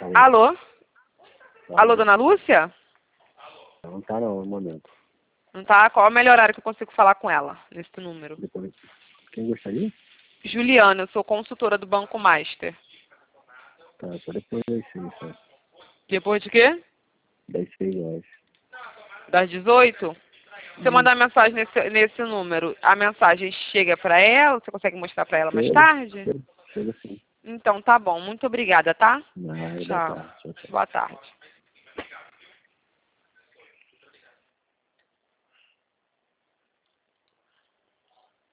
Alô? Alô, dona Lúcia? Não tá não, no momento. Não tá? Qual é o melhor horário que eu consigo falar com ela, nesse número? Depois, quem gostaria? Juliana, eu sou consultora do Banco Master. Tá, só depois das 6, só. Depois de quê? Das 6 horas. Das 18? Se eu mandar mensagem nesse número, a mensagem chega para ela? Você consegue mostrar para ela mais tarde? Chega sim. Então, tá bom. Muito obrigada, tá? Nada, Tchau. tá. Tchau, tchau. Boa tarde.